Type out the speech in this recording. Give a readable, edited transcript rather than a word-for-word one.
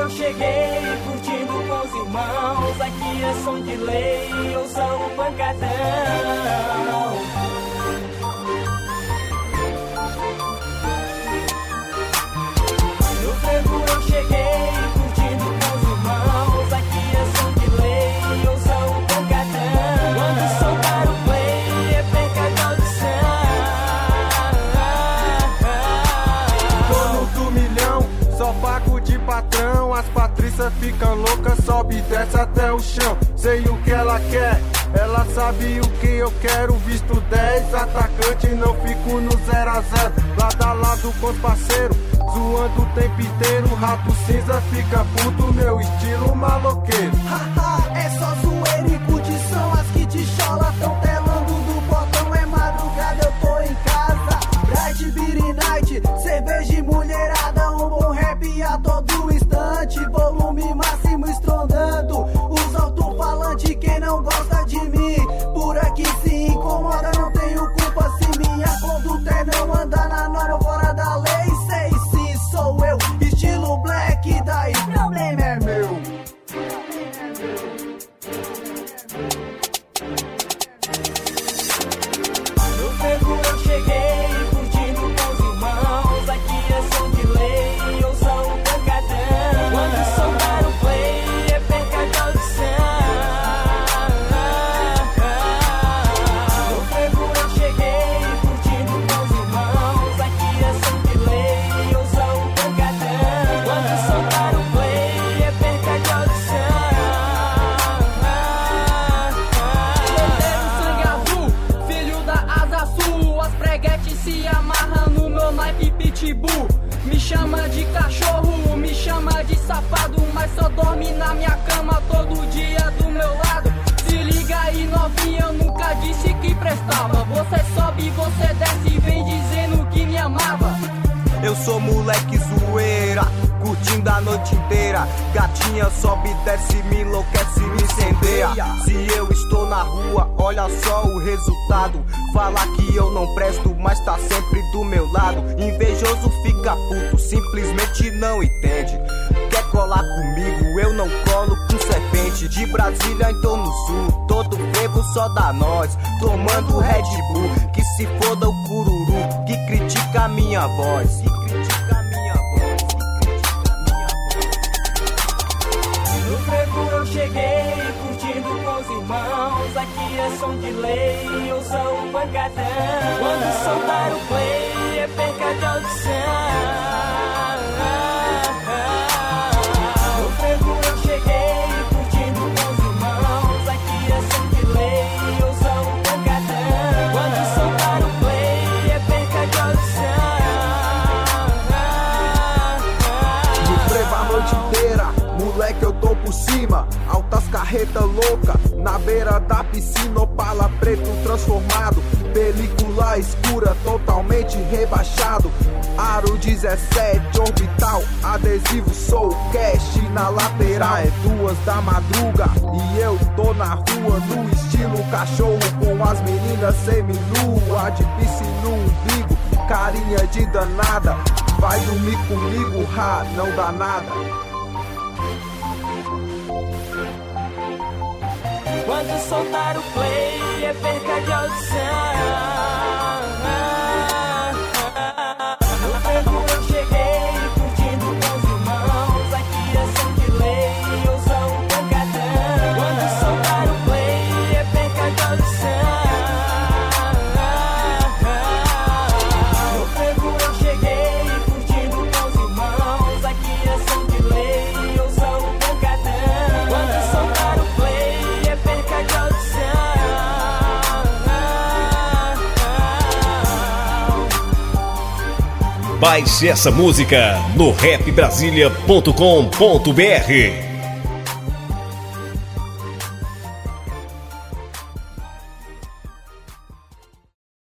eu cheguei, curtindo com os irmãos. Aqui é som de lei, ouça o pancadão. No frevo eu cheguei, curtindo com os irmãos. Aqui é som de lei, ouça o pancadão. Quando soltar o play, é perca de audição. Dono do milhão, só pago de patrão. As patrícias ficam loucas, sobe e desce até o chão. Sei o que ela quer, ela sabe o que eu quero. Visto 10, atacante, não fico no 0 a 0. Lado a lado com os parceiros, zoando o tempo inteiro. Rato cinza fica puto, meu estilo maloqueiro. Haha, é só zoeira e curtição. As que te chola tão telando do botão. É madrugada, eu tô em casa. Bright Beer Night, cerveja e mulherada. Um bom rap a todo instante. Volume máximo estrondando. Os alto-falantes, quem não gosta de mim por aqui se incomoda, não tenho culpa se minha conduta é não andar na norma fora da lei. Sei se sou eu, estilo black, daí problema é meu. No frevo eu cheguei, curtindo com os irmãos. Aqui é som de lei, ouça o pancadão. Quando soltar o play, é perca de audição. No frevo eu cheguei, curtindo com os irmãos. Aqui é som de lei, ouça o pancadão. Quando soltar o play, é perca de audição. Sangue azul, filho da asa sul. As preguetes se amarram no meu naipe pitbull. Me chama de cachorro, me chama de safado, mas só dorme na minha cama todo dia do meu lado. Se liga aí novinha, eu nunca disse que prestava. Você sobe, você desce e vem dizendo que me amava. Eu sou moleque zoeira, curtindo a noite inteira. Gatinha sobe, desce, me enlouquece, me incendeia. Se eu estou na rua, olha só o resultado. Fala que eu não presto, mas tá sempre do meu lado. Invejoso fica puto, simplesmente não entende. Quer colar comigo, eu não colo com serpente. De Brasília então no sul, todo frevo só dá nós. Tomando Red Bull, que se foda o cururu, que critica a minha voz. No frevo eu cheguei, curtindo com os irmãos. Aqui é som de lei, ouça o pancadão. Quando soltar o play, é perca de audição. No frevo eu cheguei, curtindo com os irmãos. Aqui é som de lei, ouça o pancadão. Quando soltar o play, é perca de audição. No frevo a noite inteira, moleque eu tô por cima. Altas carreta louca, na beira da piscina. Opala preto transformado, película escura, totalmente rebaixado. Aro 17, orbital, adesivo Soul Cash na lateral. É 2 da madruga e eu tô na rua no estilo cachorro, com as meninas semi-nua, de piercing no umbigo, carinha de danada. Vai dormir comigo, ha, não dá nada. Quando soltar o play, é perca de audição. No frevo eu cheguei, curtindo com os irmãos. Aqui é som de lei, ouça o pancadão. Quando soltar o play, é perca de audição. No frevo eu cheguei, curtindo com os irmãos. Aqui é som de lei, ouça o pancadão. Quando soltar o play, é perca de audição. Baixe essa música no rapbrasilia.com.br.